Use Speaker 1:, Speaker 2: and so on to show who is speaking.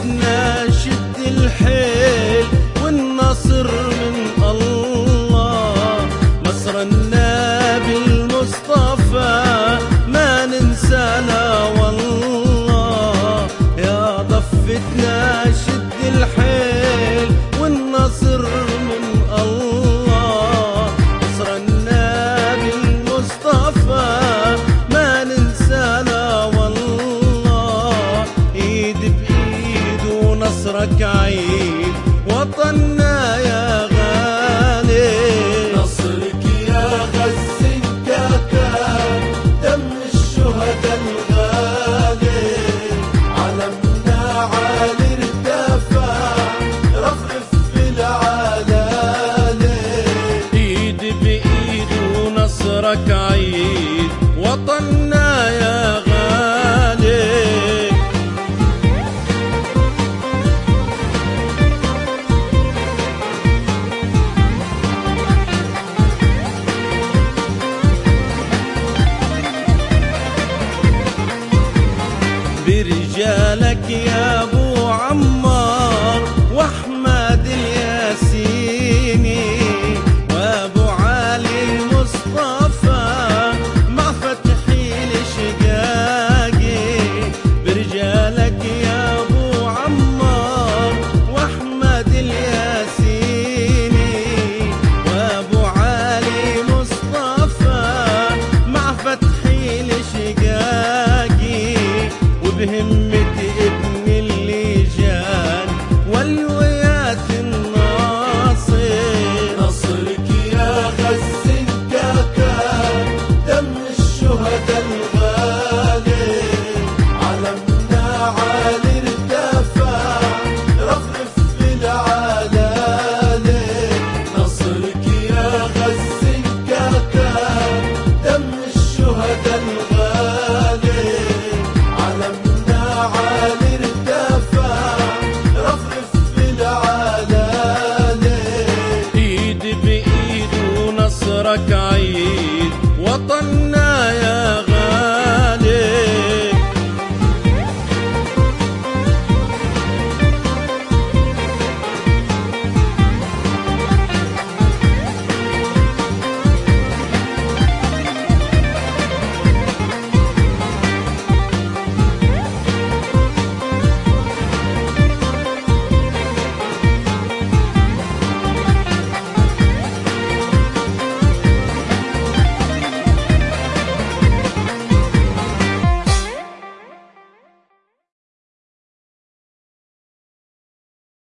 Speaker 1: وفدنا شد الحيل والنصر من الله، نصر النبي المصطفى ما ننسانا والله. يا ضفتنا شد الحيل والنصر من الله، نصر النبي المصطفى ما ننسانا والله. ايد بايد ونصرك عيد وطننا يا غالي.
Speaker 2: نصرك يا غزة انكتب دم الشهداء الغالي، علمنا عالي ارتفع رفرف في العلالي.
Speaker 1: ايد بايد ونصرك عيد وطننا يا غالي. برجالك يا ابو عمار واحمد الياسيني وابو علي المصطفى مع فتحي الشقاقي. برجالك يا ابو عمار واحمد الياسيني وابو علي مصطفى مع فتحي الشقاقي، وبهمة ابن اللجان والويات الناصر.
Speaker 2: نصرك يا غزة انكتب دم الشهداء الغالي، علمنا عالي ارتفع رفرف في العلالي. نصرك يا غزة انكتب دم الشهداء الغالي، علمنا عالي